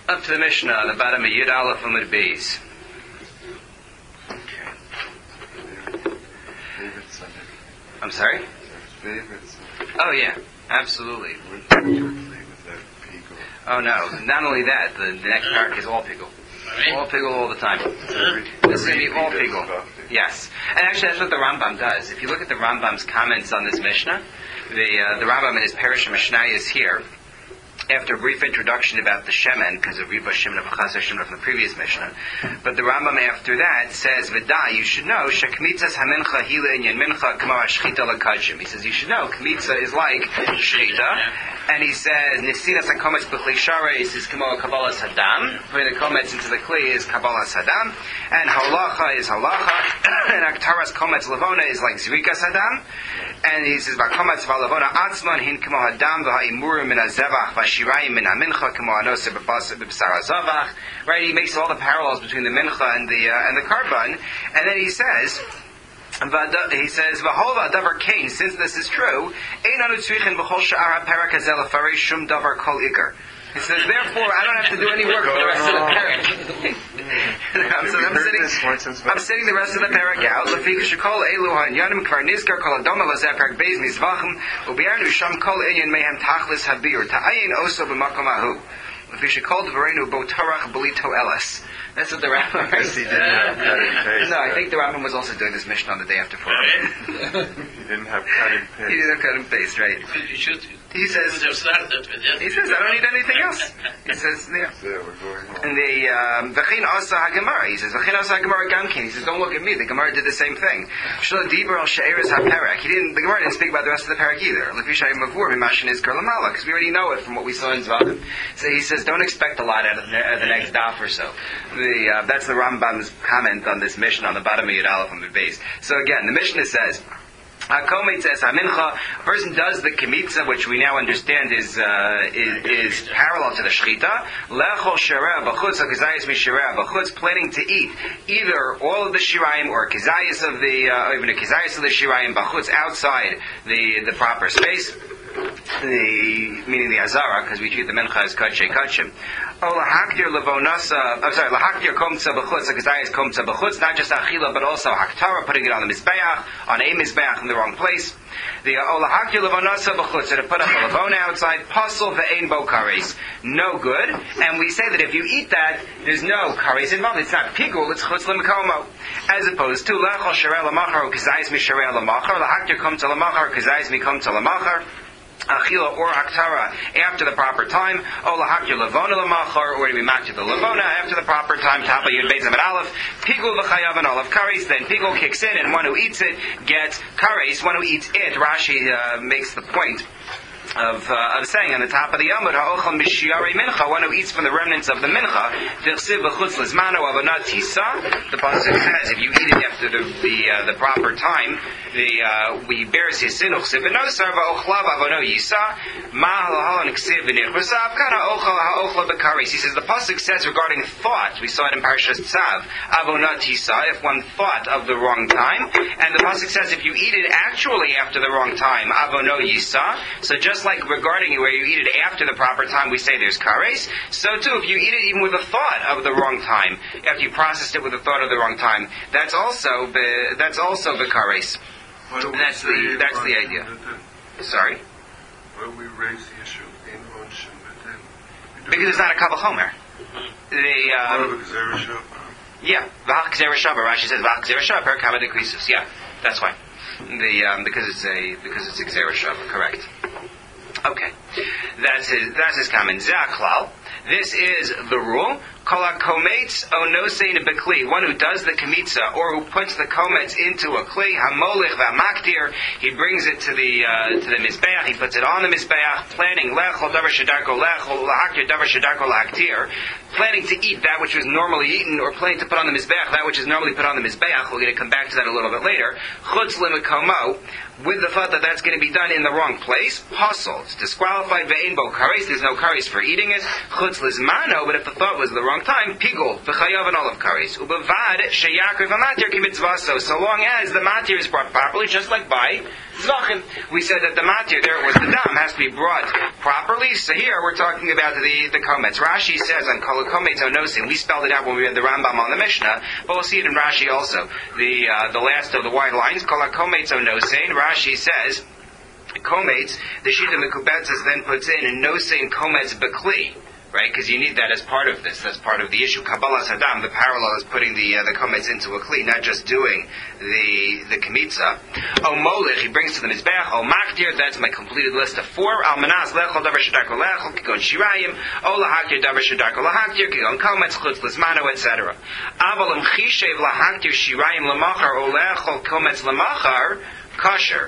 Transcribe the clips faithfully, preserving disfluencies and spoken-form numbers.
Up to the Mishnah, on the bottom of Yud Aleph Amud Beis. I'm sorry? Oh yeah, absolutely. Oh no, not only that, the, the next parak is all pickle. All pickle all the time. This is going to be all pickle. Yes. And actually that's what the Rambam does. If you look at the Rambam's comments on this Mishnah, the uh, the Rambam in his Perush Mishnah is here. After a brief introduction about the Shemen, because of Riba Shemen of Chasar Shemen from the previous Mishnah, but the Rambam after that says, "V'da, you should know, shekmitzas hamincha hila inyan mincha kamar shchita lakadshim." He says you should know, kmitza is like shchita, and he says nifsinas hakometz b'chli shareis is kamar kabbalas hadam. Putting the komets into the kli is kabbalas hadam, and halacha is halacha, and aktaras komets lavona is like zrikas hadam. And he says, "V'komets v'alavona atzman hin kamar hadam v'ha'imurim min hazevach." Right, he makes all the parallels between the mincha and the uh, and the karban, and then he says, he says, "V'hova davar kain." Since this is true, ein anu tzrichin b'chol sha'ar ha'perak hazeh lefarish shum davar kol ikar. He says, therefore, I don't have to do any work for the rest of the parak. I'm, so I'm, sitting, I'm sitting the rest of the parak out. Lefik shekol elu ha'inyanim kvar nizkar kol adoma lazeh parak beis nizvachim u'bi'arnu sham kol inyan mehem tachlis habir ta'ayin oso b'makom ahu. Lefik shekol dvarenu bo tarach belito eles. That's what the Rambam writes. He didn't have cut and paste. No, I think the Rambam was also doing this Mishnah on the day after Purim. He didn't have cut and paste. He didn't have cut and paste, right? You should. He says, he says, I don't need anything else. He says, yeah. Yeah, we're going home. And the, V'chein asa ha-gemara, he says, V'chein asa ha-gemara gamkin. He says, don't look at me, the Gemara did the same thing. Shlo diber al she'eres ha-perek. He didn't, the Gemara didn't speak about the rest of the perek either. L'fishay mavur mimashin is karlamala, because we already know it from what we saw in Zvachim. So he says, don't expect a lot out of the, uh, the next daf or so. The, uh, that's the Rambam's comment on this Mishnah on the bottom of Yud Aleph on the base. So again, the Mishnah says, a person does the kemitza, which we now understand is uh, is, is parallel to the shchita. Lechol shirah b'chutz hakazayis mishirah b'chutz, planning to eat either all of the shirayim or kazayis of the, uh, or even a kazayis of the shirayim b'chutz outside the the proper space. The meaning the azara, because we treat the mincha as kachei kachim. Oh, lahakdir levonasa. I'm sorry, lahakdir komtza b'chutz. Hakazayis komtza b'chutz. Not just achila, but also haktara, putting it on the mizbeach, on a mizbeach in the wrong place. The oh lahakdir levonasa b'chutz, to put up a levona outside. Pasul ve'ein bo kares. No good. And we say that if you eat that, there's no kares involved. It's not pigul. It's chutz l'mekomo. As opposed to lechol sharei l'machar or kazayis misharei l'machar. Lahakdir komtza l'machar, kazayis mikomtza l'machar. Achila or haktara after the proper time, or lahakir levona lamachar, or to be makir the levona after the proper time. Tapa yud beis amid aleph, pigul v'chayav and olav kares. Then pigul kicks in, and one who eats it gets kares. One who eats it, Rashi uh, makes the point of uh, of saying on the top of the Yamud, ha'ochel mishiyarei mincha, one who eats from the remnants of the mincha, d'chsiv b'chutz lizmano avonat tisa. The pasuk says, if you eat it after the the, uh, the proper time, the uh, we bears his sin uchsiv v'nosar va'ochlav avono yisa ma halahalon ksiv v'nichvasav kana ochel ha'ochla b'kares. He says the pasuk says regarding thought, we saw it in Parshas Tzav, avonat tisa, if one thought of the wrong time, and the pasuk says if you eat it actually after the wrong time, avono yisa. So just Just like regarding where you eat it after the proper time, we say there's kares. So too, if you eat it even with a thought of the wrong time, after you processed it with a thought of the wrong time, that's also the that's also the kares. That's the that's the idea. Sorry. Why do we raise the issue in Onshin B'Din? Because it's not a kavach homer. The um, yeah, v'hach gzera shava. Rashi says v'hach gzera shava per kama dekrisus. Yeah, that's why. The um, because it's a because it's a gzera shava. Correct. Okay, that's his. That's his comment. Zaklal. This is the rule. Kala kometz onosein bekli. One who does the kemitza or who puts the komets into a kli hamolich v'amaktir. He brings it to the uh, to the mizbeach. He puts it on the mizbeach, planning lechol davar shedarko lechol lahaktir davar shedarko lahaktir. Planning to eat that which was normally eaten, or planning to put on the mizbeach that which is normally put on the mizbeach. We're going to come back to that a little bit later. Chutz l'mekomo, with the thought that that's going to be done in the wrong place. Pasul, it's disqualified. Ve'ein bo kares. There's no kares for eating it. Chutz l'zmano, but if the thought was the wrong wrong time, pigul, v'chayav and olive curries. Ubevad sheyakriv hamatir kimitzvaso. So long as the matir is brought properly, just like by zvachim. We said that the matir, there it was the dam, has to be brought properly. So here we're talking about the, the komets. Rashi says on kol komets onosin, we spelled it out when we had the Rambam on the Mishnah, but we'll see it in Rashi also. The uh, the last of the white lines, kol komets onosin, Rashi says, komets, the Shita Mekubetzes then puts in, and nosein komets bekli. Right, because you need that as part of this. That's part of the issue. Kabbalah Saddam, the parallel is putting the uh, the komets into a kli, not just doing the the kemitza. O molich, he brings to the mizbeach. O makdir, that's my completed list of four. Al manas lechol davar shedarko lechol kigon shirayim. O lahakdir davar shedarko lahakdir kigon komets chutz lismano, et cetera. Aval imchishev lahakdir shirayim lamachar o lechol komets lamachar kosher.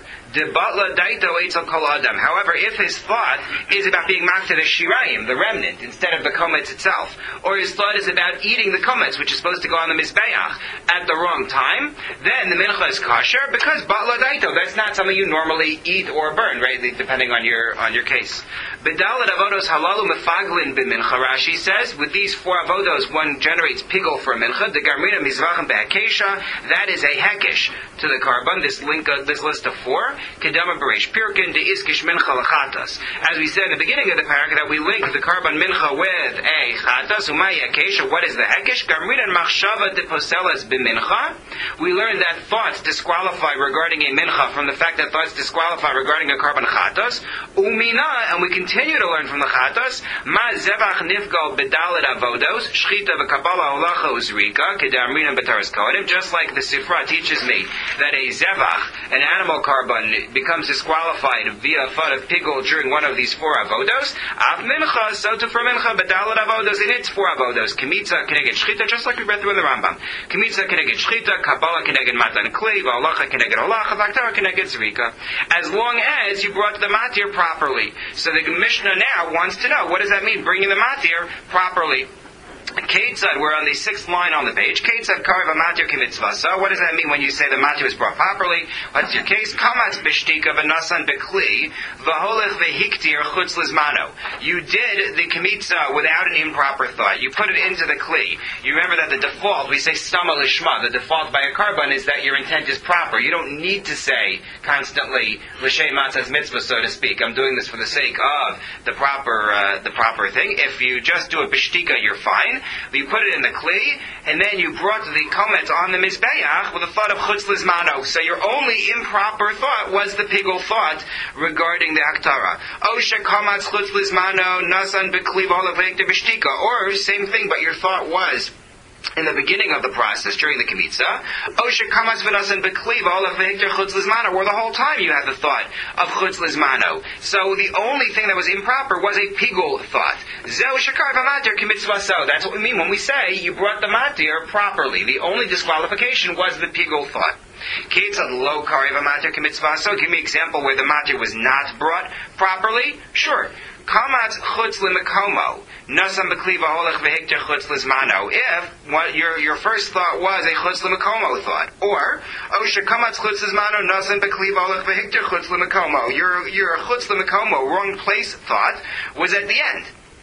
However, if his thought is about being makta the shirayim, the remnant, instead of the komets itself, or his thought is about eating the komets, which is supposed to go on the mizbeach, at the wrong time, then the mincha is kosher, because batla daito, that's not something you normally eat or burn, right, depending on your on your case. Bedalet avodos halalu mefaglin b'mincha, Rashi says, with these four avodos, one generates pigul for a mincha, the garmina mizrachim be'akesha, that is a hekesh to the carbon, this link, uh, this list of four. Kedama Beresh Pirkin de Iskish Mincha Lachatas. As we said in the beginning of the parak, that we link the carbon mincha with a chatas, umay akesha. What is the hekesh? Garminan machshava de poselas b'mincha. We learned that thoughts disqualify regarding a mincha from the fact that thoughts disqualify regarding a carbon chatas. Umina, and we continue to learn from the chatas, ma zevach nifgal bedalet avodos, shchita v'kabbalah holacha uzrika, kedarminan b'taras kohanim. Just like the Sifra teaches me that a zevach, an animal carbon, becomes disqualified via a thought of pigul during one of these four avodos. Av mincha, so to for mincha, bedalet avodos in its four avodos. Kemitza keneged shchita, just like we read through in the Rambam. Kemitza keneged shchita, kabbalah keneged matan kli, v'alacha keneged holacha, v'aktara keneged zrika. As long as you brought the matir properly. So the Mishnah now wants to know, what does that mean, bringing the matir properly? Ketzad, we're on the sixth line on the page. Ketzad karva matir kimitzvasa. What does that mean when you say the matir is brought properly? What's your case? Kamatz b'shtika v'nasan b'kli v'holech v'hiktir chutz lizmano. You did the kmitza without an improper thought. You put it into the kli. You remember that the default, we say stama lishma, the default by a carbon is that your intent is proper. You don't need to say constantly l'shem matzah's mitzvah, so to speak. I'm doing this for the sake of the proper uh, the proper thing. If you just do a b'shtika, you're fine. But you put it in the kli, and then you brought the comment on the mizbeach with a thought of chutz lizmano. So your only improper thought was the pigul thought regarding the aktara. Osha kamatz chutz lizmano nasan bekli v'olavek de b'shtika. Or same thing, but your thought was in the beginning of the process, during the kemitza, Osha kamas v'nasan bekliva olach v'hikter chutz lizmano, or the whole time you had the thought of chutz lizmano. So the only thing that was improper was a pigul thought. Zeu shakar v'matir kemitzvaso. That's what we mean when we say you brought the matir properly. The only disqualification was the pigul thought. Ketzad lo kari v'matir kemitzvaso. Give me an example where the matir was not brought properly. Sure. Kamatz chutz limekomo. Nasam bekliva holech v'hikter chutz lizmano. If what your your first thought was a chutz limekomo thought, or osha kamatz chutz lizmano nasam bekliva holech v'hikter chutz limekomo. Your your chutz limekomo, wrong place thought, was at the end.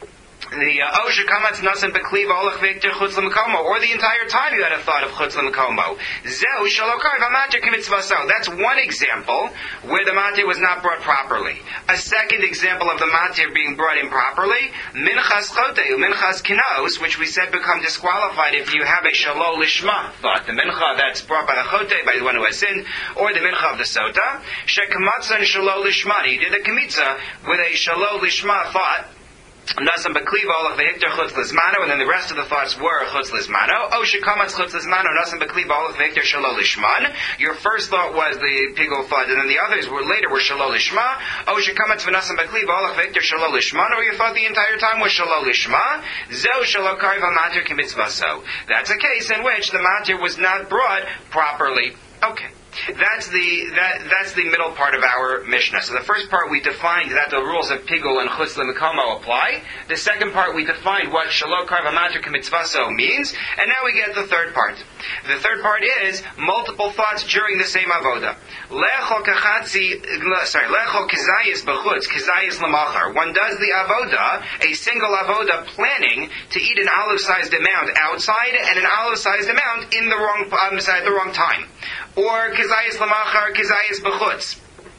The osha kamatz nasan bekliva olach v'hikter chutz l'mekomo, or the entire time you had a thought of chutz l'mekomo. Zeu shalokar v'matir k'mitzvaso. That's one example where the matir was not brought properly. A second example of the matir being brought improperly, minchas choteu, minchas kinos, which we said become disqualified if you have a shalol lishma thought. The mincha that's brought by the chotei, by the one who has sinned, or the mincha of the sota. Shekamatzan shalol lishma. He did a kemitza with a shalol lishma thought. Nasam bekliva olach v'hikter chutz lizmano, and then the rest of the thoughts were chutz lizmano. Oh, shekamatz chutz lizmano, nasam bekliva olach v'hikter shalol lishman. Your first thought was the pigul thought, and then the others were later were shalol lishma. Oh, shekamatz v'nasam bekliva olach v'hikter shalol lishman, or your thought the entire time was shalol lishma. Zeu shalol kari v'matir k'mitzvaso. That's a case in which the matir was not brought properly. Okay. That's the that that's the middle part of our Mishnah. So the first part we defined that the rules of Pigul and Chutz L'Mekomo apply. The second part we defined what Shelo Karva Matrika Mitzvaso means, and now we get the third part. The third part is multiple thoughts during the same avoda. Lecho kachatzi, sorry, lecho kizayis b'chutz, kizayis l'machar. One does the avoda, a single avoda, planning to eat an olive-sized amount outside and an olive-sized amount in the wrong um, side, the wrong time. Or kizayis l'machar, kizayis b'chutz.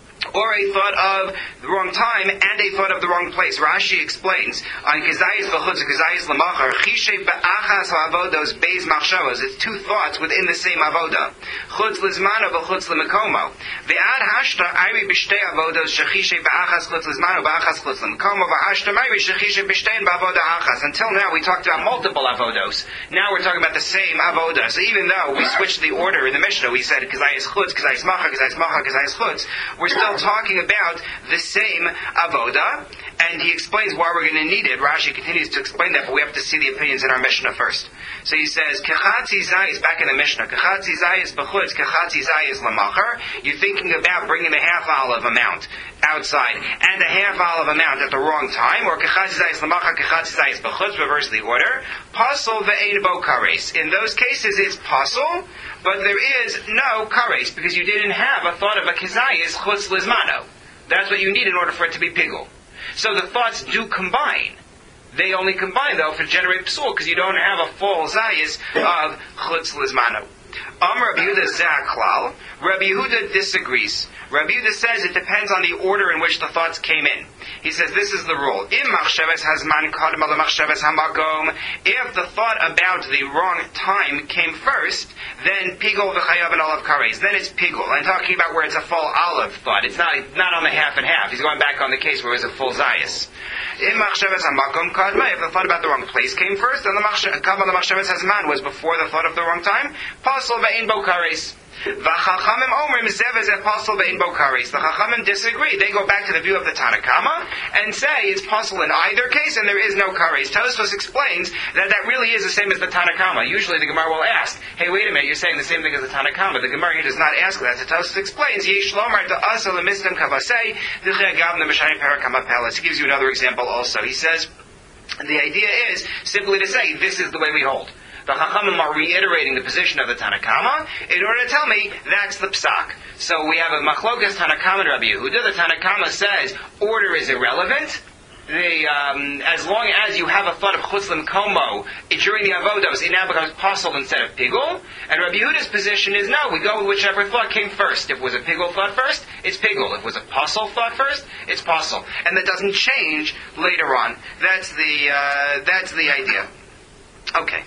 Or a thought of the wrong time and a thought of the wrong place. Rashi explains on Kizayis v'chutz Kizayis l'machar Chishay ba'achas ha'avodos beis machshavos. It's two thoughts within the same avoda. Chutz l'zmano v'chutz l'mekomo. Ve'ad hashta ayri b'shtei avodos shechishay ba'achas chutz l'zmano ba'achas chutz l'mekomo v'hashta ayri shechishay b'shtein ba'avoda achas. Until now we talked about multiple avodos. Now we're talking about the same avoda. So even though we switched the order in the Mishnah, we said Kizayis chutz, Kizayis machar, Kizayis machar, Kizayis chutz, we're still talking about the same avoda, and he explains why we're going to need it. Rashi continues to explain that, but we have to see the opinions in our Mishnah first. So he says, Kechatzi zayis, back in the Mishnah, Kechatzi zayis b'chutz, Kechatzi zayis l'machar. You're thinking about bringing a half olive amount outside and a half olive amount at the wrong time, or Kechatzi zayis l'machar, Kechatzi zayis b'chutz, reverse the order. Pasul ve'ein bo kares. In those cases, it's pasul, but there is no kares, because you didn't have a thought of a kizayis chutz lizmano. That's what you need in order for it to be pigul. So the thoughts do combine. They only combine, though, for generate psul, because you don't have a full zayis of chutz lizmano. Am Rabbi Yehuda zaklal. Rabbi Yehuda disagrees. Rabbi Yehuda says it depends on the order in which the thoughts came in. He says this is the rule. Im machshavas hazman kadam ala machshavas hamakom. If the thought about the wrong time came first, then pigul v'chayav and olive kares. Then it's pigul. I'm talking about where it's a full olive thought. It's not not on the half and half. He's going back on the case where it's a full zayis. Im machshavas hamakom kadma. If the thought about the wrong place came first, then the kadam ala machshavas hazman was before the thought of the wrong time. Pasul ve'ein bo kares. V'chachamim omrim zevez et pasul ve'in bo kares. The chachamim disagree. They go back to the view of the Tanakama and say it's pasul in either case and there is no kares. Tosfos explains that that really is the same as the Tanakama. Usually the Gemara will ask, hey, wait a minute, you're saying the same thing as the Tanakama. The Gemara here does not ask that. So Tosfos explains, Yesh lomar to asa lemistem kavasei d'chei gavna m'shani parakama pelas. He gives you another example also. He says, the idea is simply to say, this is the way we hold. The Chachamim are reiterating the position of the Tanakama in order to tell me that's the psak. So we have a Machlokas Tanakama and Rabbi Yehuda. The Tanakama says order is irrelevant. The, um, as long as you have a thought of Chutz L'Mekomo during the avodos, it now becomes pasul instead of pigul. And Rabbi Yehuda's position is no, we go with whichever thought came first. If it was a pigul thought first, it's pigul. If it was a pasul thought first, it's pasul. And that doesn't change later on. That's the uh, that's the idea. Okay.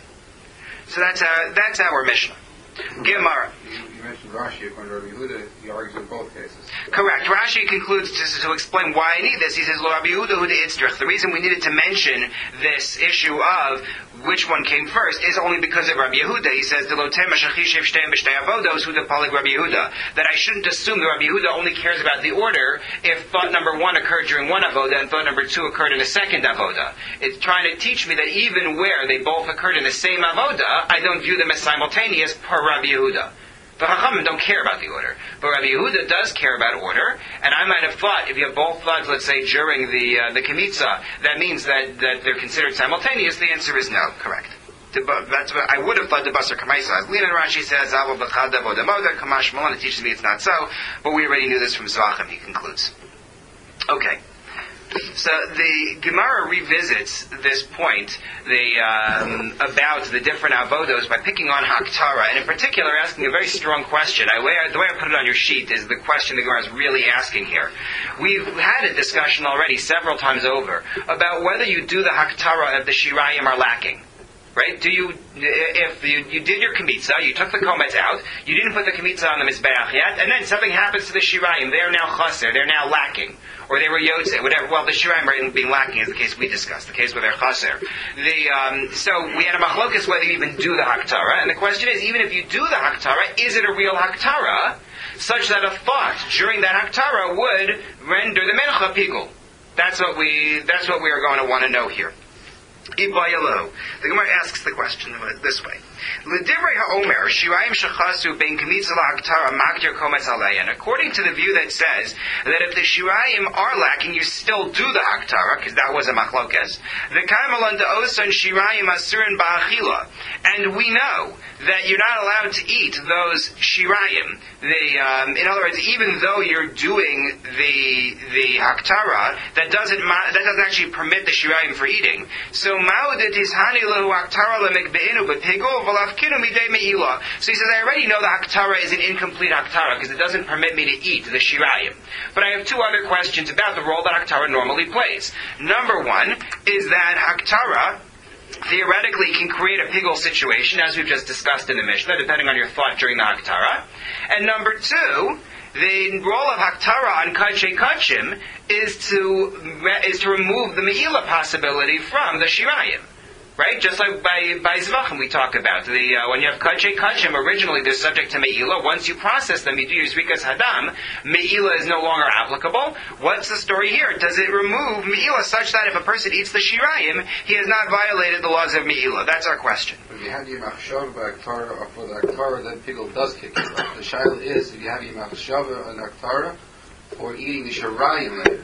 So that's our, that's our Mishnah. Gemara. You mentioned Rashi, according to Rabbi Yehuda, he argues in both cases. Correct. Rashi concludes to, to explain why I need this. He says, Lo Rabbi Yehuda Huda Itzrich. The reason we needed to mention this issue of which one came first is only because of Rabbi Yehuda. He says, that I shouldn't assume that Rabbi Yehuda only cares about the order if thought number one occurred during one avoda and thought number two occurred in a second avoda. It's trying to teach me that even where they both occurred in the same avoda, I don't view them as simultaneous per Rabbi Yehuda. The Chachamim don't care about the order. But Rabbi Yehuda does care about order, and I might have thought, if you have both thoughts, let's say, during the uh, the Kemitza, that means that, that they're considered simultaneous. The answer is no. Correct. That's what I would have thought the Basar Kamaisa. As Lina Rashi says, Avo B'chada Bodamoda, Kamash Malon, it teaches me it's not so, but we already knew this from Zvachim, he concludes. Okay. So the Gemara revisits this point the, um, about the different avodos by picking on Haktara, and in particular asking a very strong question. I, the way I put it on your sheet is the question the Gemara is really asking here. We've had a discussion already several times over about whether you do the Haktara if the Shirayim are lacking. Right? Do you, if you, you did your Kemitza, you took the Kometz out, you didn't put the Kemitza on the Mizbeach yet, and then something happens to the Shirayim, they're now Chaser, they're now lacking. Or they were Yotze, whatever. Well, the Shirayim being lacking is the case we discussed, the case where they're Chaser. The, um, so we had a Machlokas whether you even do the Haktara, and the question is, even if you do the Haktara, is it a real Haktara, such that a thought during that Haktara would render the Mencha Pigul? That's what we, that's what we are going to want to know here. Ibayalo. The Gemara asks the question this way. L'divrei ha'omer, shirayim shechasu ben kamitza la'haktara makdir kometz aleyan. According to the view that says that if the shirayim are lacking, you still do the haktara, because that was a machlokes. The kaimalon da'osan shirayim asurin ba'achila. And we know that you're not allowed to eat those shirayim. The, um, in other words, even though you're doing the the haktara, that doesn't that doesn't actually permit the shirayim for eating. So ma'odet ishani lahu haktara lemikbeinu b'pigol v'lafkinu midei me'ilah. So he says, I already know the haktara is an incomplete haktara because it doesn't permit me to eat the shirayim. But I have two other questions about the role that haktara normally plays. Number one is that haktara theoretically can create a pigul situation, as we've just discussed in the Mishnah, depending on your thought during the haktara. And number two, the role of haktara on kachei kachim is to is to remove the me'ilah possibility from the shirayim. Right? Just like by by zvachim we talk about. The uh, when you have kachei kachim, originally they're subject to me'ilah. Once you process them, you do your zrikas hadam, me'ilah is no longer applicable. What's the story here? Does it remove me'ilah such that if a person eats the shirayim, he has not violated the laws of me'ilah? That's our question. If you have your machshava by aktara or for the aktara, then pigul does kick in. The shaila is if you have your machshava and aktara or eating the shirayim later.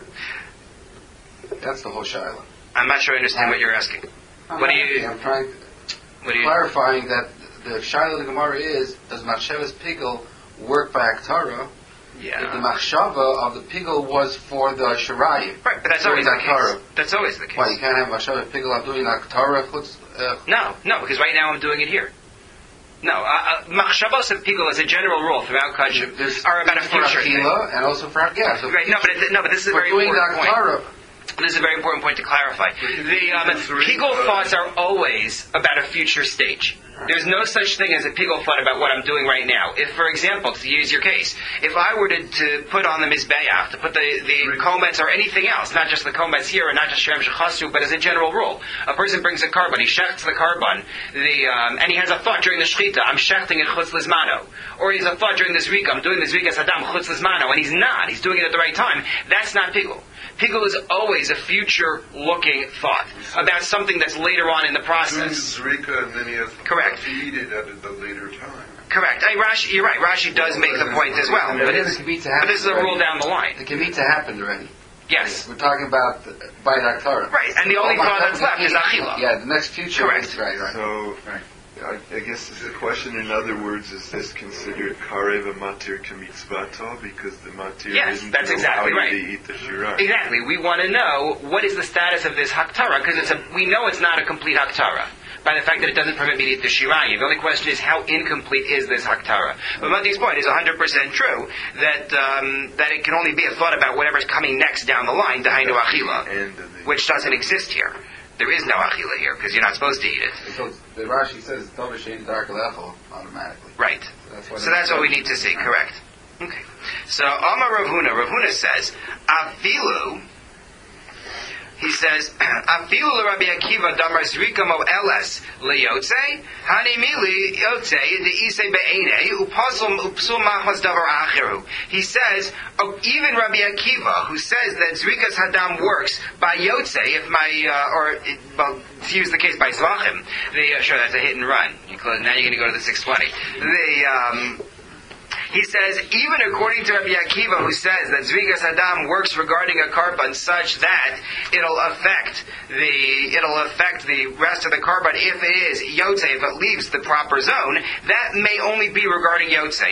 That's the whole shaila. I'm not sure I understand what you're asking. I'm what do you? I'm trying what do you, clarifying that the shaila of the Gemara is: does machshavas pigul work by aktara? Yeah. If the machshava of the pigul was for the shirayim, right? But that's always the case. That's always the case. Why you can't have machshava pigul? I'm doing aktara. Uh, no, no, because right now I'm doing it here. No, uh, machshavos of pigul as a general rule throughout kachim are about a future thing, and also for yeah. So right? No, but it, no, but this is a very doing important the aktara, point. This is a very important point to clarify. The um, pigul thoughts are always about a future stage. There's no such thing as a pigul thought about what I'm doing right now. If, for example, to use your case, if I were to, to put on the mizbeach, to put the, the komets or anything else, not just the komets here and not just shrem shechasu, but as a general rule, a person brings a carbon, he shechts the carbon, the, um, and he has a thought during the shechita, I'm shechting it chutz lizmano. Or he has a thought during the zrika, I'm doing the zrika sadam chutz lizmano, and he's not, he's doing it at the right time. That's not pigul. Pigul is always a future-looking thought about something that's later on in the process. Doing the zrika and then he has correct. to eat it at a later time. Correct. I mean, Rashi, you're right. Rashi does make the point as well. But, it's, but this is a rule down the line. The kavita happened already. Yes. We're talking about by the aktara. Right. And the only thought that's left is achila. Yeah, the next future. Correct. Is, right, right. So, right. I, I guess the question, in other words, is this considered karev a matir kamitzvato because the matir yes, didn't that's know exactly how right. to eat the shirah. Exactly. We want to know what is the status of this haktara because it's a we know it's not a complete haktara by the fact that it doesn't permit me to eat the shirayim. The only question is how incomplete is this haktara. But Mati's point is one hundred percent true that um, that it can only be a thought about whatever's coming next down the line, dahainu achila, which doesn't exist here. There is no achila here because you're not supposed to eat it. So the Rashi says it's tov shein dark lechol automatically. Right. So that's, so that's what we need to see. Correct. Okay. So Amar Rav Huna. Rav Huna says afilu. He says afilu Rabbi Akiva damar zrika mo eles leyotze hani mili yotze de ise be'ene upasum upsum machmas davar achiru. He says oh, even Rabbi Akiva, who says that zrikas hadam works by yotze, if my uh, or well, to use the case by zvachim, the uh, sure that's a hit and run. You close, now you're going to go to the six twenty. The um, He says, even according to Rabbi Akiva, who says that Zvigas Hadam works regarding a carbon such that it'll affect the it'll affect the rest of the carbon if it is Yotze, if it leaves the proper zone, that may only be regarding Yotze.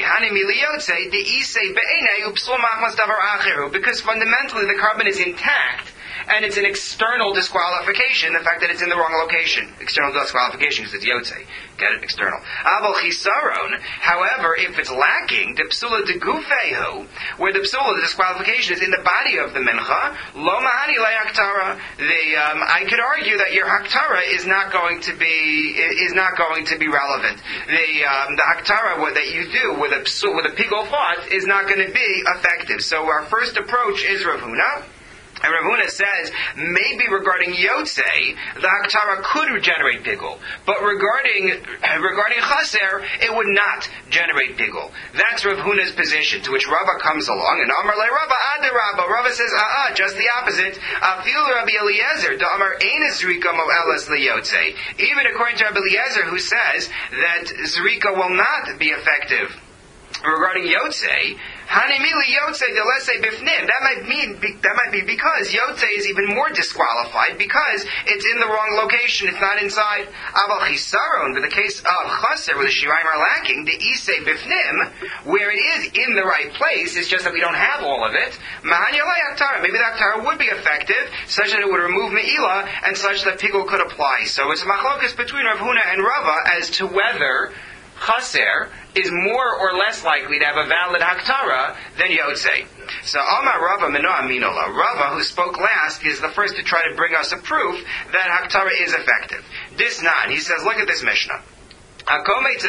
Because fundamentally the carbon is intact, and it's an external disqualification, the fact that it's in the wrong location. External disqualification because it's Yotze. Get it? External. Aval chisaron, however, if it's lacking, the psula de gufehu, where the psula, the disqualification, is in the body of the mincha, lo mahani le haktara, the, um, I could argue that your haktara is not going to be, is not going to be relevant. The, um, the haktara that you do with a psul, with a pigul thought is not going to be effective. So our first approach is Rav Huna. And Rav Huna says, maybe regarding Yotzei, the Haktara could generate Pigul. But regarding regarding Chaser, it would not generate Pigul. That's Rav Huna's position, to which Rava comes along, and Amar le Rava ad Rava. Rava says, ah, ah, just the opposite. Afil Rabbi Eliezer, da Amar ein Zrika mo elas le Yotzei. Even according to Rabbi Eliezer, who says that Zrika will not be effective regarding Yotzei, Hanimili Yotzei delese bifnim. That might mean that might be because Yotzei is even more disqualified because it's in the wrong location. It's not inside. Aval chisaron, but the case of chaser, where the shirayim are lacking, the isei bifnim, where it is in the right place, it's just that we don't have all of it. Mahanyalei haktara. Maybe the haktara would be effective, such that it would remove meila, and such that pigul could apply. So it's a machlokas between Rav Huna and Rava as to whether chaser is more or less likely to have a valid haktara than Yotzei. So Amar Rava Minoa Minola. Rava, who spoke last, is the first to try to bring us a proof that haktara is effective. This not. He says, look at this Mishnah. You did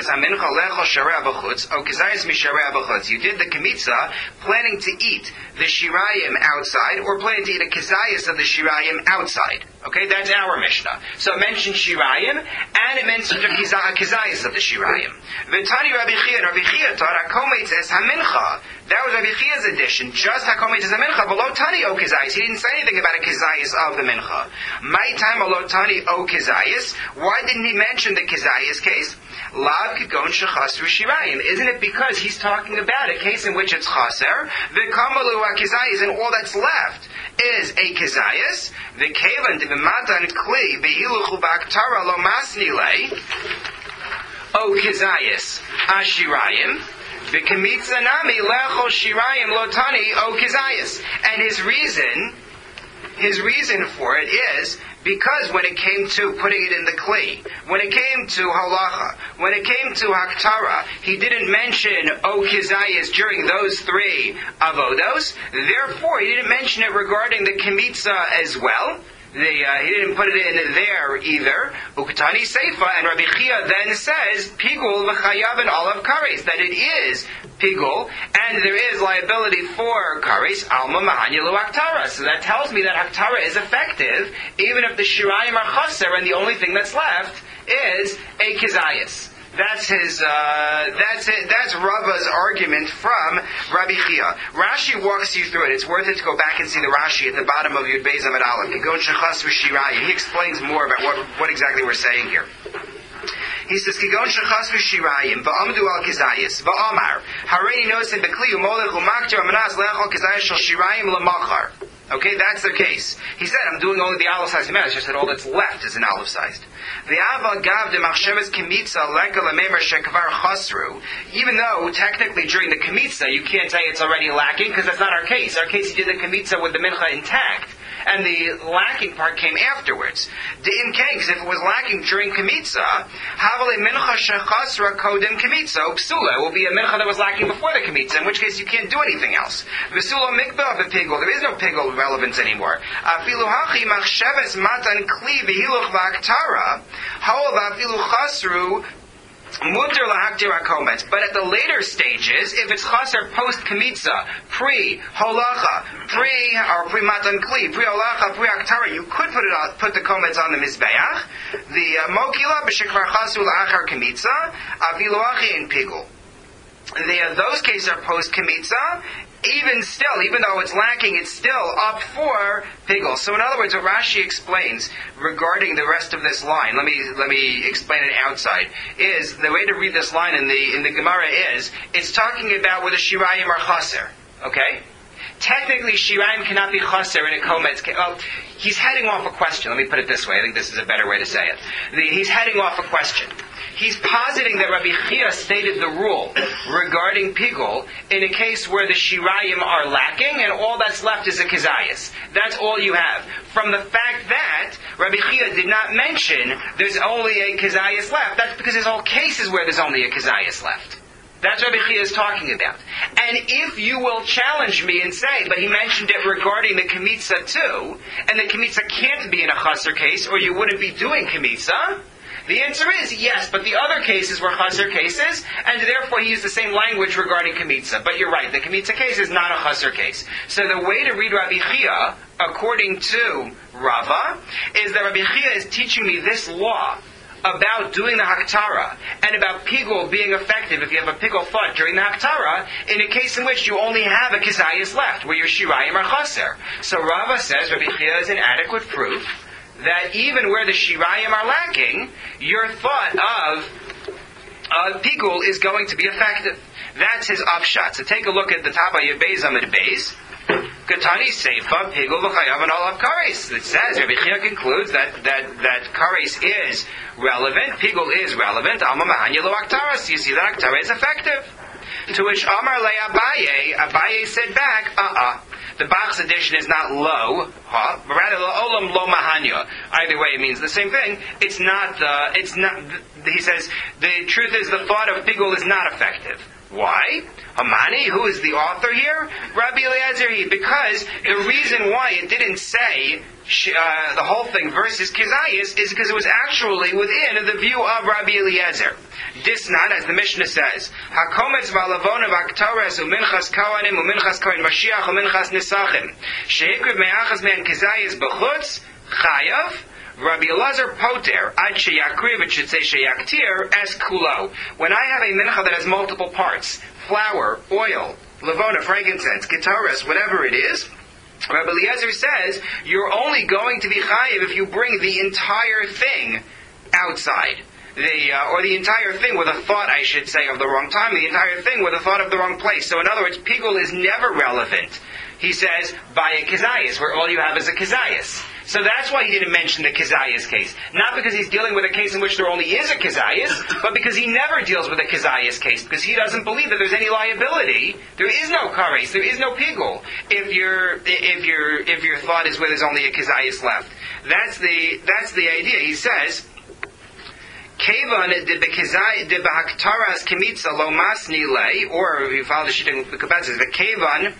the kemitza planning to eat the shirayim outside, or planning to eat a kizayis of the shirayim outside. Okay, that's our Mishnah. So it mentioned shirayim, and it mentioned a kizayis of the shirayim. V'tani Rabbi Chia, and Rabbi Chia taught hakometz es hamincha. That was Rabbi Chia's addition, just hakometz es hamincha, below tani o kizayis. He didn't say anything about a kizayis of the mincha. My time below tani o kizayis. Why didn't he mention the kizayis case? Lav kigon shechasru shirayim. Isn't it because he's talking about a case in which it's chaser? V'kamalu ha-kizayis, and all that's left is a kizayis. V'kevan d'v'matan kli v'hiluchu b'aktara lo masnile. O kizayis ha-shirayim. V'kemitza nami lecho shirayim lo tani o kizayis. And his reason, his reason for it is because when it came to putting it in the kli, when it came to halacha, when it came to haktara, he didn't mention o kizayis during those three avodos. Therefore, he didn't mention it regarding the kemitza as well. The, uh, he didn't put it in there either. Uktani Seifa, and Rabbi Chia then says pigul v'chayav and olav kares, that it is pigul and there is liability for kares alma mahanya lu haktara. So that tells me that haktara is effective even if the shirayim are chaser and the only thing that's left is a kizayis. That's his. Uh, that's it. That's Rava's argument from Rabbi Chia. Rashi walks you through it. It's worth it to go back and see the Rashi at the bottom of Yud Beis Amud Aleph. He explains more about what, what exactly we're saying here. He says, "Kigon shechas v'shirayim v'amdu al kizayis v'amar hareini nosen bekli u'molech u'makter amanas le'achol kizayis shel shirayim l'machar." Okay, that's the case. He said, I'm doing only the olive-sized amount. It's just that all that's left is an olive-sized. Even though, technically, during the kemitza, you can't say it's already lacking, because that's not our case. Our case, he did the kemitza with the mincha intact, and the lacking part came afterwards. In case, if it was lacking during kemitza, havale mincha shechasra kodem kemitza, psula, will be a mincha that was lacking before the kemitza, in which case you can't do anything else. V'sula mikbah v'pigul, there is no pigul relevance anymore. Afilu hachi machsheves matan kli v'hiluch v'aktara, ha'ol v'afilu chasru, mutter lahaktir hakometz. But at the later stages, if it's chaser post kemitza, pre holacha, pre or pre matan kli, pre holacha, pre aktara, you could put it on, put the kometz on the mizbeach. The uh, mokila b'shekvar chasu lahachar kemitza, afilu hachi in pigul. The, uh, those cases are post kemitza. Even still, even though it's lacking, it's still up for pigul. So in other words, what Rashi explains regarding the rest of this line, let me let me explain it outside, is the way to read this line in the in the Gemara is, it's talking about whether shirayim are chaser. Okay? Technically, shirayim cannot be chaser in a kometz. Well, he's heading off a question. Let me put it this way. I think this is a better way to say it. The, he's heading off a question. He's positing that Rabbi Chia stated the rule regarding pigul in a case where the shirayim are lacking and all that's left is a kizayis. That's all you have. From the fact that Rabbi Chia did not mention there's only a kizayis left, that's because there's all cases where there's only a kizayis left. That's what Rabbi Chia is talking about. And if you will challenge me and say, but he mentioned it regarding the kemitza too, and the kemitza can't be in a chaser case, or you wouldn't be doing kemitza, The answer is yes, but the other cases were chaser cases, and therefore he used the same language regarding Kemitza. But you're right, the Kemitza case is not a chaser case. So the way to read Rabbi Chia, according to Rava, is that Rabbi Chia is teaching me this law about doing the Haktara and about Pigul being effective if you have a Pigul thought during the Haktara in a case in which you only have a Kizayas left, where your Shirayim are chaser. So Rava says Rabbi Chia is an adequate proof that even where the Shirayim are lacking, your thought of uh, Pigul is going to be effective. That's his upshot. So take a look at the top of your Beis Amid Beis. Katani Seifa, Pigul v'chayav and all of Kares. It says, Rabbi Chia concludes that, that, that Kares is relevant, Pigul is relevant, Alma Mahanya lo Aktaras. You see that Aktara is effective. To which Amar le Abaye, Abaye said back, uh-uh. The Bach's edition is not lo, huh, but rather olam lo mahanya. Either way, it means the same thing. It's not. Uh, it's not. He says the truth is the thought of Pigul is not effective. Why? Hamani, who is the author here? Rabbi Eliezer. He, because the reason why it didn't say uh, the whole thing versus Kizayis is because it was actually within the view of Rabbi Eliezer. Disnan, as the Mishnah says, Hakometz v'alavon v'aktares u'minchas kawanim u'minchas kawan Mashiach u'minchas nisachim sheikriv me'achas me'an Kizayis b'chutz chayav Rabbi Elazar poter ad sheyakriv, it should say sheyaktir as kulo. When I have a mincha that has multiple parts, flour, oil, levona, frankincense, ketaris, whatever it is, Rabbi Eliezer says you're only going to be chayiv if you bring the entire thing outside. The, uh, or the entire thing with a thought, I should say, of the wrong time, the entire thing with a thought of the wrong place. So in other words, Pigul is never relevant, he says, by a Kizayas, where all you have is a Kizayas. So that's why he didn't mention the Kizayas case. Not because he's dealing with a case in which there only is a Kizayas, but because he never deals with a Kizayas case, because he doesn't believe that there's any liability. There is no Kares, there is no Pigul, if your if your if your thought is where there's only a Kizayas left. That's the that's the idea. He says, Kevan de bekizai de bahaktaras kemitza lo masni lei, or if you follow the shitting the Kabbalah, the Kevan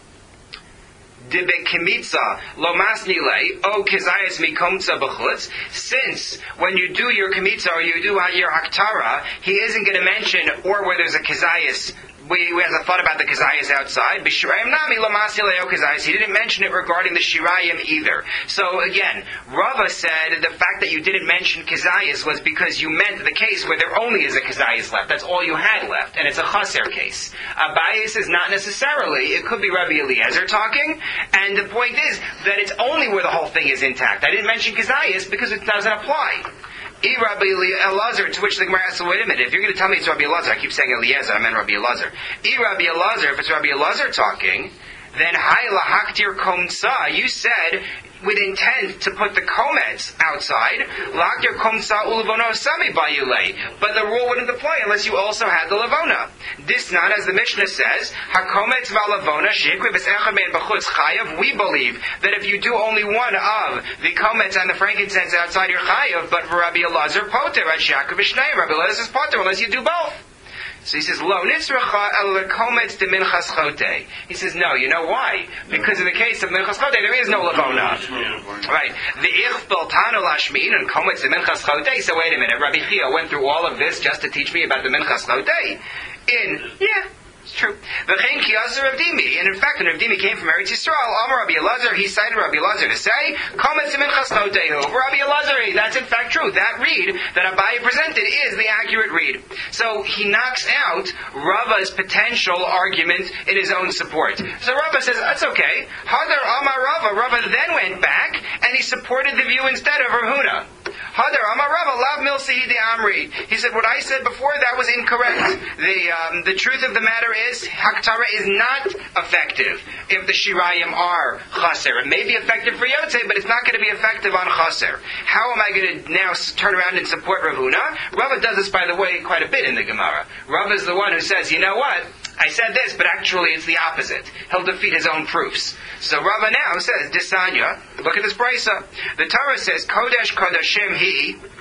de bekimitza lo masni lei o kizayas mikomtza b'chutz. Since when you do your kemitza or you do your haktara, he isn't going to mention or where there's a kizayas. We, we have a thought about the Kizayas outside. B'shirayim nami lamasi leo Kizayas. He didn't mention it regarding the Shirayim either. So again, Rava said the fact that you didn't mention Kizayas was because you meant the case where there only is a Kizayas left. That's all you had left, and it's a Chaser case. Abayis is not necessarily. It could be Rabbi Eliezer talking, and the point is that it's only where the whole thing is intact. I didn't mention Kizayas because it doesn't apply. E Rabbi Elazar, to which the Gemara asks, wait a minute, if you're going to tell me it's Rabbi Elazar, I keep saying Eliezer, I meant Rabbi Elazar. E Rabbi Elazar, if it's Rabbi Elazar talking, then Hai lahaktir komtza, you said, with intent to put the komets outside, lahaktir komtza ulevono sami bayulei, but the rule wouldn't apply unless you also had the levona. This not, as the Mishnah says, hakomets v'alavona shekri v's'echa me'en b'chutz chayav, we believe that if you do only one of the komets and the frankincense outside your chayav, but for Rabbi Elazar poter, at shakri v'shnayim, Rabbi Elazar is poter, unless you do both. So he says, Lo nitzracha el kometz de minchas chote. He says, no, you know why? Because in the case of minchas chote, there is no levona. Right. The ichbel tanu lashmin and kometz de minchas chote. So wait a minute, Rabbi Chia went through all of this just to teach me about the minchas chote. In, yeah. It's true. V'chein ki aser Rav Dimi, and in fact, when Rav Dimi came from Eretz Yisrael, Amar Rabbi Elazar, he cited Rabbi Elazar to say, "Kometz minchas chotehu." Rabbi Elazar, that's in fact true. That read that Abaye presented is the accurate read. So he knocks out Rava's potential argument in his own support. So Rava says, "That's okay." Hadar Amar Rava. Rava then went back and he supported the view instead of Rav Huna. Hadar Amar Rava Lav Milsi de Amri. He said, "What I said before that was incorrect. The um, the truth of the matter is, Haktara is not effective if the Shirayim are Chaser. It may be effective for Yotzei, but it's not going to be effective on Chaser. How am I going to now turn around and support Rav Huna?" Rava does this, by the way, quite a bit in the Gemara. Rava is the one who says, you know what? I said this, but actually it's the opposite. He'll defeat his own proofs. So Rava now says, Disanya, look at this brisa. The Torah says, Kodesh Kodashim He,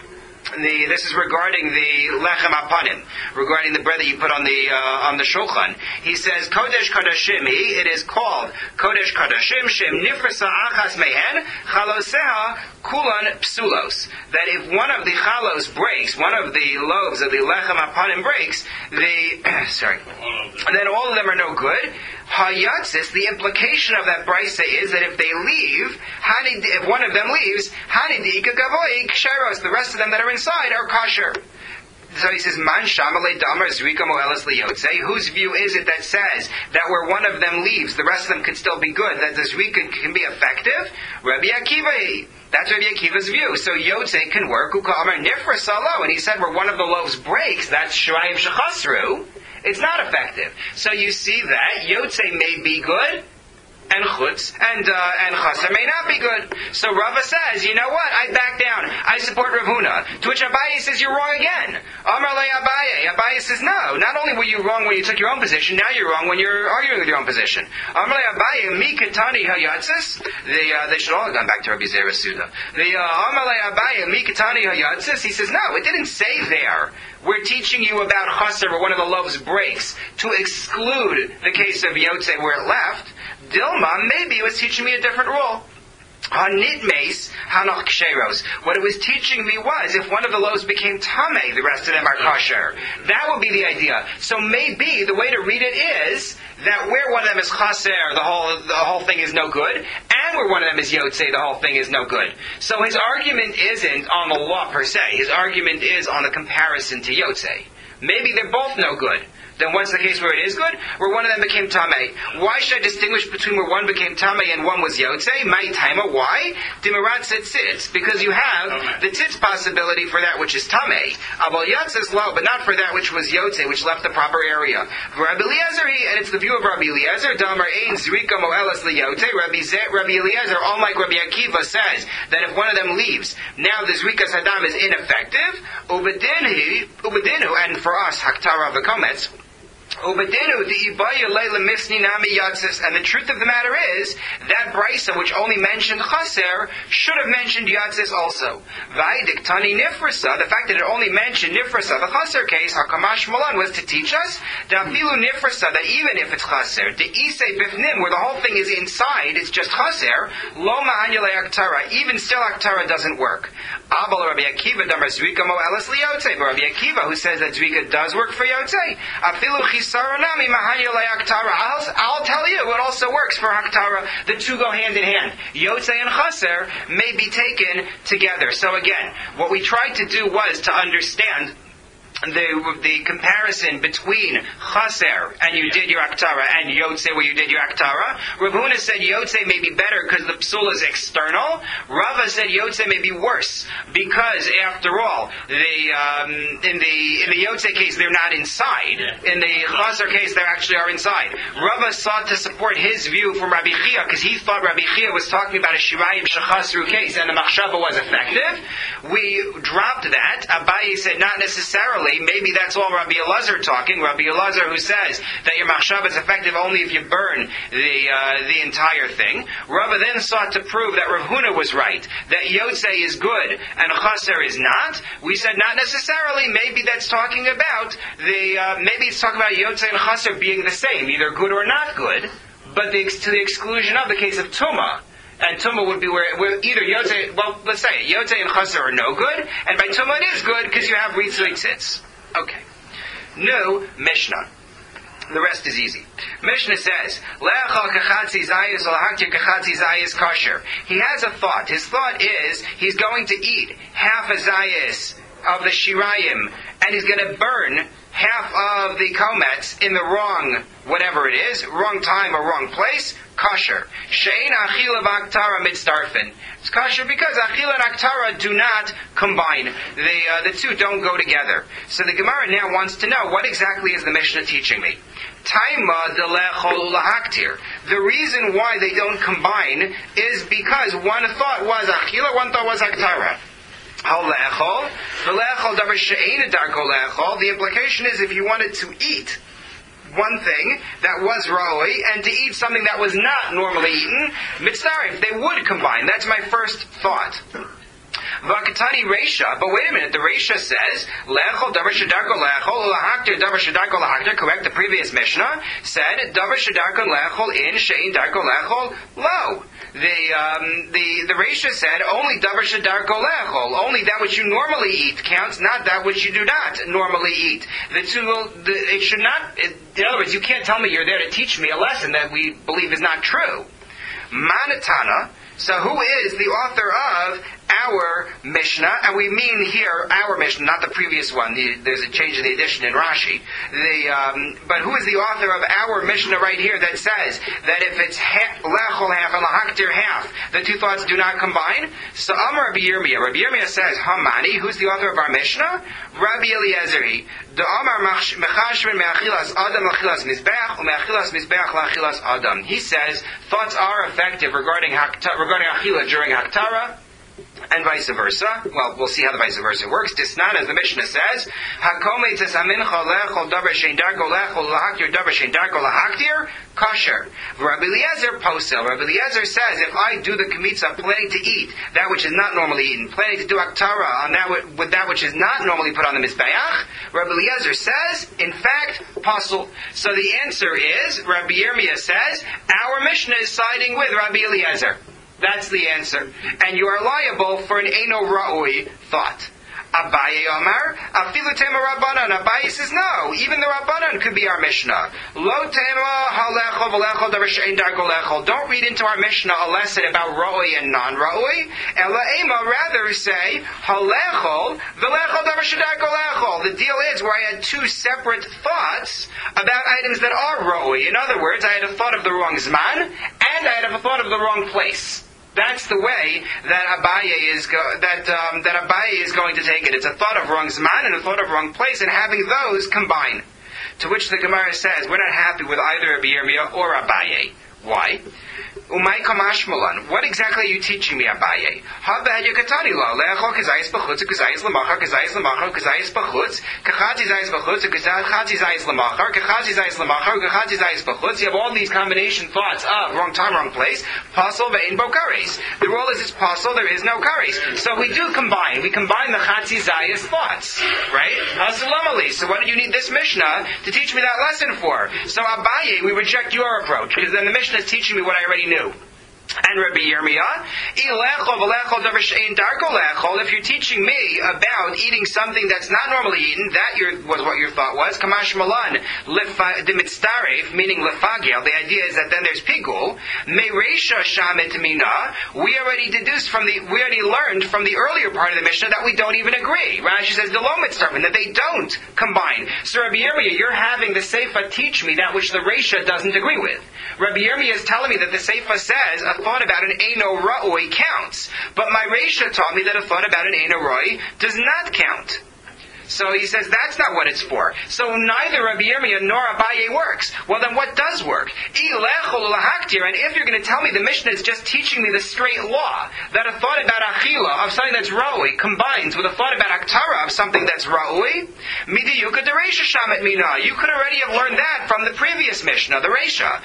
The, this is regarding the lechem apanim, regarding the bread that you put on the uh, on the shulchan. He says, Kodesh Kodashim, it is called Kodesh Kodashim, Shem Nifrasa Achas Mehen, Chaloseha Kulan Psulos. That if one of the chalos breaks, one of the loaves of the lechem apanim breaks, the, sorry, then all of them are no good. Hayatzis, the implication of that brisa is that if they leave, if one of them leaves, the rest of them that are inside are kosher. So he says, Man Shamalei Damar Zrika Moelas Liyotze. Whose view is it that says that where one of them leaves, the rest of them could still be good, that the Zrika can be effective? Rabbi Akiva. That's Rabbi Akiva's view. So Yotze can work. Uka Nifra Salo. And he said where one of the loaves breaks, that's Shirayim Shechasru. It's not effective. So you see that Yotze may be good, and chutz, and uh, and chaser may not be good. So Rava says, you know what? I back down. I support Rav Huna. To which Abaye says, you're wrong again. Amar le Abaye. Abaye says, no. Not only were you wrong when you took your own position, now you're wrong when you're arguing with your own position. Amar le Abaye, mi katani hayatzis. They uh, they should all have gone back to Rabbi Zera Suda. The uh, Amar le Abaye, mi katani hayatzis. He says, no, it didn't say there. We're teaching you about chaser where one of the loaves breaks to exclude the case of Yotze where it left. Dilma, maybe it was teaching me a different rule. Hanitmes, Hanoch Ksheros. What it was teaching me was, if one of the loaves became Tameh, the rest of them are kosher. That would be the idea. So maybe the way to read it is that where one of them is chaser, the whole the whole thing is no good, and where one of them is yotze, the whole thing is no good. So his argument isn't on the law per se. His argument is on the comparison to yotze. Maybe they're both no good. Then what's the case where it is good? Where one of them became Tameh. Why should I distinguish between where one became Tameh and one was Yotze? My Taima, why? Dimarat said tzitz. Because you have the tzitz possibility for that which is Tameh. Abal Yotze is low, but not for that which was Yotze, which left the proper area. Rabbi Eliezer, and it's the view of Rabbi Eliezer, Damar Ein Zrika Moelas Liyotze. Rabbi Rabbi Eliezer, unlike Rabbi Akiva, says that if one of them leaves, now the Zrika Saddam is ineffective. Ubedinu, and for us, Haktara V'Kometz, and the truth of the matter is, that brisa which only mentioned chaser should have mentioned yatzis also. The fact that it only mentioned nifrasa, the chaser case, hakamash malan, was to teach us that even if it's chaser, where the whole thing is inside, it's just chaser, even still aktara doesn't work. Abel Rabbi Akiva, Rabbi Akiva, who says that Zvika does work for Yotze, I'll, I'll tell you, it also works for Haktara. The two go hand in hand. Yotze and Chaser may be taken together. So again, what we tried to do was to understand the the comparison between chaser and you did your aktara and yotze where you did your aktara. Rav Huna said yotze may be better because the psul is external. Rava said yotze may be worse because after all, the um, in the in the yotze case they're not inside. In the chaser case they actually are inside. Rava sought to support his view from Rabbi Chia because he thought Rabbi Chia was talking about a shirayim shechasru case and the machshava was effective. We dropped that. Abaye said not necessarily. Maybe that's all Rabbi Elazar talking. Rabbi Elazar who says that your machshava is effective only if you burn the uh, the entire thing. Rava then sought to prove that Rav Huna was right, that Yotze is good and Chaser is not. We said not necessarily. Maybe that's talking about the uh, maybe it's talking about Yotze and Chaser being the same, either good or not good, but the, to the exclusion of the case of Tumah. And Tumah would be where, where either Yotze, well, let's say it, Yotze and Chaser are no good, and by Tumah it is good because you have Ritzui Tzitz. Okay. New Mishnah. The rest is easy. Mishnah says, Le'achal kachatzi zayis olahaktir kachatzi zayis kosher. He has a thought. His thought is, he's going to eat half a zayis of the shirayim, and he's going to burn half of the komets in the wrong, whatever it is, wrong time or wrong place, kosher. Shein achila v'aktara mitzdarfen. It's kosher because achila and aktara do not combine. The uh, the two don't go together. So the Gemara now wants to know, what exactly is the Mishnah teaching me? Taima delechol ulahaktir. The reason why they don't combine is because one thought was achila, one thought was aktara. The implication is if you wanted to eat one thing that was ra'oi and to eat something that was not normally eaten, mitzarif, they would combine. That's my first thought. Vakatani Reisha, but wait a minute, the Reisha says, Lechol davar shedarko lechol, lahaktir davar shedarko lahaktir, correct, the previous Mishnah said, davar shedarko lechol in, shein darko lechol, lo. The, um, the, the Reisha said, only davar shedarko lechol, only that which you normally eat counts, not that which you do not normally eat. The two will, the, it should not, it, in other words, you can't tell me you're there to teach me a lesson that we believe is not true. Manatana, so who is the author of our Mishnah? And we mean here our Mishnah, not the previous one. The, there's a change in the edition in Rashi. The, um, but who is the author of our Mishnah right here that says that if it's lechol half and lahaktir half, the two thoughts do not combine? So Amar Rabbi Yirmiyah. Rabbi Yirmiyah says, Hamani, who's the author of our Mishnah? Rabbi Eliezeri. The Amar mechashrin me'achilas adam lachilas mizbeach u'me'achilas mizbeach lachilas adam. He says thoughts are effective regarding hakta, regarding achila during haktara, and vice versa. Well, we'll see how the vice versa works. Disnan, as the Mishnah says, Hakome tesamincha lechol davar shein darko lechol lahaktir davar shein darko lahaktir, kosher. Rabbi Eliezer posel. Rabbi Eliezer says, if I do the kmitza planning to eat that which is not normally eaten, planning to do aktara on that with that which is not normally put on the mizbeach, Rabbi Eliezer says, in fact, posel. So the answer is, Rabbi Yirmiyah says, our Mishnah is siding with Rabbi Eliezer. That's the answer. And you are liable for an Eino Ra'ui thought. Abaye Omar, Afilu Tema Rabbanan. Abaye says no, even the Rabbanan could be our Mishnah. Lo Tema Halecho V'lecho Davar She'ein Darko Lecho. Don't read into our Mishnah a lesson about Ra'ui and non-Ra'ui. Ela Ema, rather say Halecho V'lecho Davar She'darko Lecho. The deal is where I had two separate thoughts about items that are Ra'ui. In other words, I had a thought of the wrong Zman, and I had a thought of the wrong place. That's the way that Abaye is go- that um, that Abaye is going to take it. It's a thought of wrong zman and a thought of wrong place, and having those combine. To which the Gemara says, we're not happy with either Rabbi Yirmiyah or Abaye. Why? Umay kamashmalan. What exactly are you teaching me, Abaye? Haba yekatani lo lecho kazayis b'chutz kazayis lemachar kazayis lemachar kazayis b'chutz kachatzi zayis b'chutz kachatzi zayis lemachar kachatzi zayis lemachar kachatzi zayis b'chutz. You have all these combination thoughts of wrong time, wrong place. Pasul ve'in bo kares. The rule is it's pasul. There is no kares. So we do combine. We combine the chatzi zayis thoughts, right? Hasulamali. So what do you need this Mishnah to teach me that lesson for? So Abaye, we reject your approach because then the Mishnah is teaching me what I already knew. And Rabbi Yirmiyah, if you're teaching me about eating something that's not normally eaten, that your, was what your thought was. Kamash malan, meaning lefagel. The idea is that then there's pigul. Meresha shamet mina. We already deduced from the, we already learned from the earlier part of the Mishnah that we don't even agree. Rashi says the lomit starvin, that they don't combine. So Rabbi Yirmiyah, you're having the Seifa teach me that which the Resha doesn't agree with. Rabbi Yirmiyah is telling me that the Seifa says a thought about an Eino Ra'oi counts. But my Resha taught me that a thought about an Eino Ra'oi does not count. So he says that's not what it's for. So neither Rabbi Yirmiyah nor Abaye works. Well, then what does work? And if you're going to tell me the Mishnah is just teaching me the straight law, that a thought about Achila, of something that's Ra'ui, combines with a thought about Aktara, of something that's Ra'ui, Midiyuka de Resha Shamet Mina. You could already have learned that from the previous Mishnah, the Resha.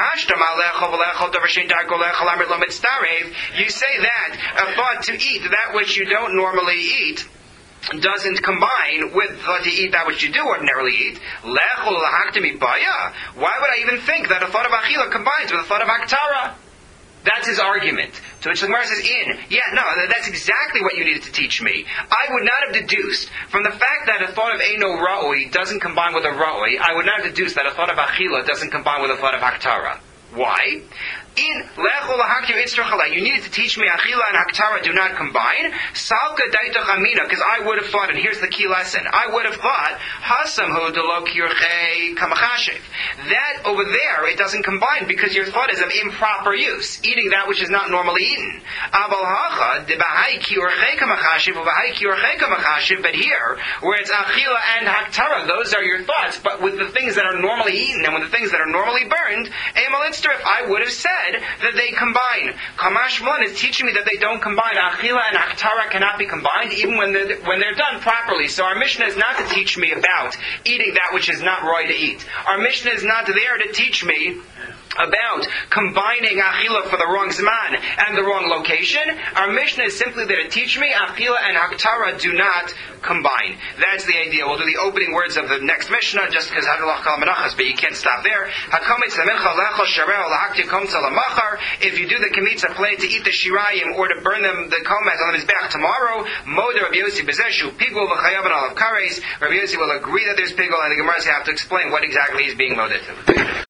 You say that, a thought to eat that which you don't normally eat, doesn't combine with uh, to eat that which you do ordinarily eat. Why would I even think that a thought of Achila combines with a thought of Aktara? That's his argument. To which the Gemara says, in. Yeah, no, that's exactly what you needed to teach me. I would not have deduced, from the fact that a thought of Eino Ra'oi doesn't combine with a Ra'oi, I would not have deduced that a thought of Achila doesn't combine with a thought of Aktara. Why? In Lecho Lahakir Itzrachala, you needed to teach me Achila and Haktara do not combine. Salka Daitach Amina, because I would have thought, and here's the key lesson, I would have thought, Hasamhu Delo Kirchei Kamachashev. That over there, it doesn't combine because your thought is of improper use, eating that which is not normally eaten. Aval Hacha, de Bahai Kirchei Kamachashev, Bahai Kirchei Kamachashev, but here, where it's Achila and Haktara, those are your thoughts, but with the things that are normally eaten and with the things that are normally burned, Emal Itzrif, I would have said that they combine. Kamash Mon is teaching me that they don't combine. Achila and Aktara cannot be combined even when they're, when they're done properly. So our Mishnah is not to teach me about eating that which is not roy to eat. Our Mishnah is not there to teach me about combining achila for the wrong zman and the wrong location. Our Mishnah is simply there to teach me achila and haktara do not combine. That's the idea. We'll do the opening words of the next Mishnah just because hadalach kal menachas, but you can't stop there. If you do the kemitza play to eat the shirayim or to burn them the kometz on the mizbeach tomorrow, Moda Rabbi Yossi bezeshu pigul v'chayav and alav kares. Rabbi Yossi will agree that there's pigul, and the Gemara has to explain what exactly he's being moded to.